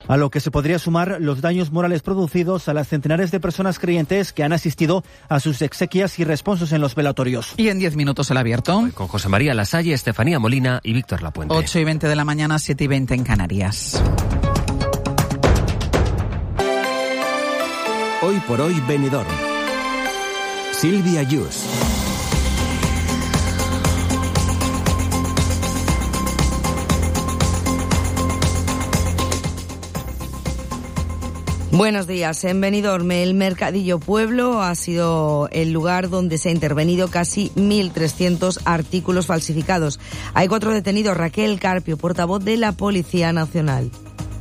a lo que se podría sumar los daños morales producidos a las centenares de personas creyentes que han asistido a sus exequias y responsos en los velatorios. Y en 10 minutos el abierto. Hoy con José María Lasalle, Estefanía Molina y Víctor Lapuente. 8:20 de la mañana, 7:20 en Canarias. Hoy por hoy Benidorm. Silvia Yus. Buenos días. En Benidorm, el Mercadillo Pueblo ha sido el lugar donde se ha intervenido casi 1.300 artículos falsificados. Hay 4 detenidos. Raquel Carpio, portavoz de la Policía Nacional.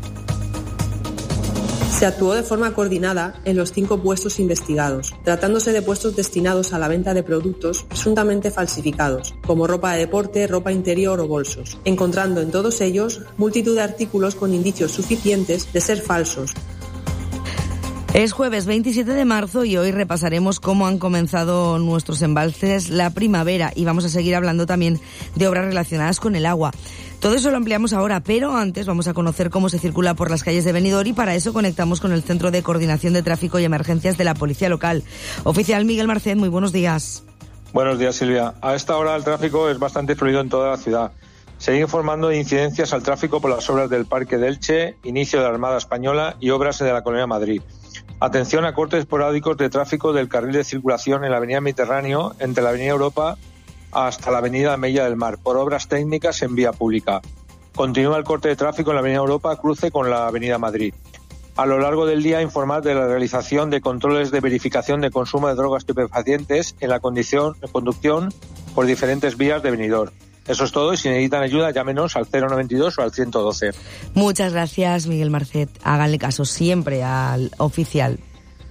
Se actuó de forma coordinada en los 5 puestos investigados, tratándose de puestos destinados a la venta de productos presuntamente falsificados, como ropa de deporte, ropa interior o bolsos, encontrando en todos ellos multitud de artículos con indicios suficientes de ser falsos. Es jueves 27 de marzo y hoy repasaremos cómo han comenzado nuestros embalses la primavera y vamos a seguir hablando también de obras relacionadas con el agua. Todo eso lo ampliamos ahora, pero antes vamos a conocer cómo se circula por las calles de Benidorm y para eso conectamos con el Centro de Coordinación de Tráfico y Emergencias de la Policía Local. Oficial Miguel Marcet, muy buenos días. Buenos días, Silvia. A esta hora el tráfico es bastante fluido en toda la ciudad. Se sigue informando de incidencias al tráfico por las obras del Parque de Elche, inicio de la Armada Española y obras de la Colonia Madrid. Atención a cortes esporádicos de tráfico del carril de circulación en la Avenida Mediterráneo entre la Avenida Europa hasta la Avenida Mella del Mar por obras técnicas en vía pública. Continúa el corte de tráfico en la Avenida Europa cruce con la Avenida Madrid. A lo largo del día informar de la realización de controles de verificación de consumo de drogas estupefacientes en la conducción por diferentes vías de Benidorm. Eso es todo y si necesitan ayuda llámenos al 092 o al 112. Muchas gracias, Miguel Marcet. Háganle caso siempre al oficial.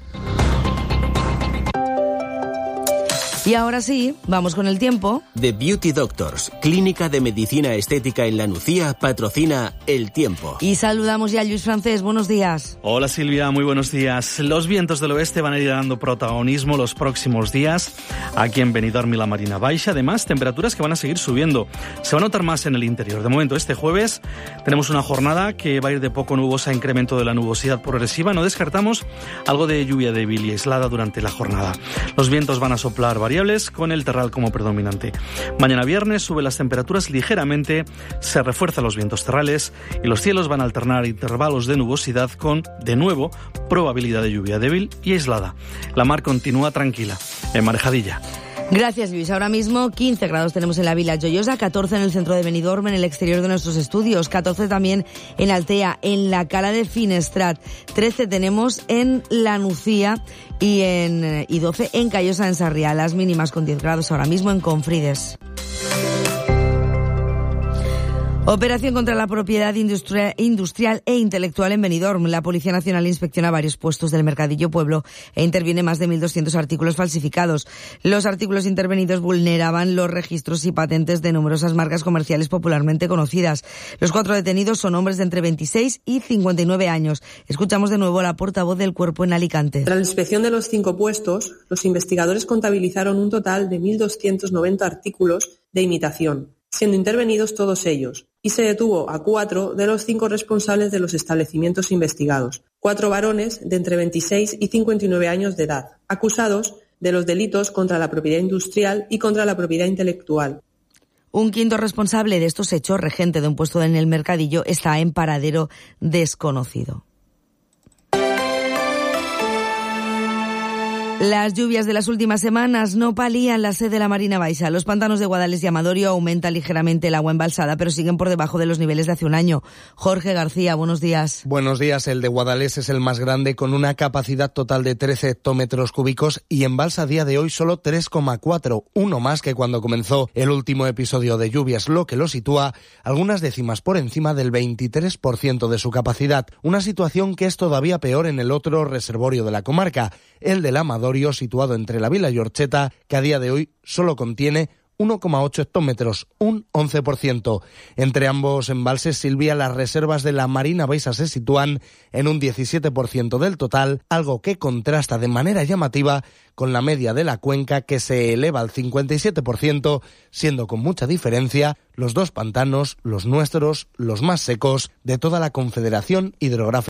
Y ahora sí, vamos con el tiempo. The Beauty Doctors, clínica de medicina estética en La Nucía, patrocina el tiempo. Y saludamos ya a Lluís Francés. Buenos días. Hola Silvia, muy buenos días. Los vientos del oeste van a ir dando protagonismo los próximos días aquí en Benidorm y la Marina Baixa. Además, temperaturas que van a seguir subiendo. Se va a notar más en el interior. De momento, este jueves tenemos una jornada que va a ir de poco nubosa a incremento de la nubosidad progresiva. No descartamos algo de lluvia débil y aislada durante la jornada. Los vientos van a soplar variables con el terral como predominante. Mañana viernes suben las temperaturas ligeramente, se refuerzan los vientos terrales y los cielos van a alternar intervalos de nubosidad con, de nuevo, probabilidad de lluvia débil y aislada. La mar continúa tranquila, en marejadilla. Gracias, Luis. Ahora mismo 15 grados tenemos en la Vila Joyosa, 14 en el centro de Benidorm, en el exterior de nuestros estudios, 14 también en Altea, en la Cala de Finestrat, 13 tenemos en La Nucía y 12 en Callosa en Sarriá, las mínimas con 10 grados ahora mismo en Confrides. Operación contra la propiedad industrial e intelectual en Benidorm. La Policía Nacional inspecciona varios puestos del Mercadillo Pueblo e interviene más de 1.200 artículos falsificados. Los artículos intervenidos vulneraban los registros y patentes de numerosas marcas comerciales popularmente conocidas. Los 4 detenidos son hombres de entre 26 y 59 años. Escuchamos de nuevo a la portavoz del cuerpo en Alicante. Tras la inspección de los 5 puestos, los investigadores contabilizaron un total de 1.290 artículos de imitación, siendo intervenidos todos ellos, y se detuvo a 4 de los 5 responsables de los establecimientos investigados, 4 varones de entre 26 y 59 años de edad, acusados de los delitos contra la propiedad industrial y contra la propiedad intelectual. Un quinto responsable de estos hechos, regente de un puesto en el Mercadillo, está en paradero desconocido. Las lluvias de las últimas semanas no palían la sed de la Marina Baixa. Los pantanos de Guadales y Amadorio aumenta ligeramente el agua embalsada, pero siguen por debajo de los niveles de hace un año. Jorge García, buenos días. Buenos días. El de Guadales es el más grande, con una capacidad total de 13 hectómetros cúbicos y embalsa a día de hoy solo 3,4, uno más que cuando comenzó el último episodio de lluvias, lo que lo sitúa algunas décimas por encima del 23% de su capacidad. Una situación que es todavía peor en el otro reservorio de la comarca, el del Amadorio, situado entre la Vila y Orcheta, que a día de hoy solo contiene 1,8 hectómetros, un 11%. Entre ambos embalses, Silvia, las reservas de la Marina Baixa se sitúan en un 17% del total, algo que contrasta de manera llamativa con la media de la cuenca, que se eleva al 57%, siendo con mucha diferencia los 2 pantanos, los nuestros, los más secos de toda la Confederación Hidrográfica.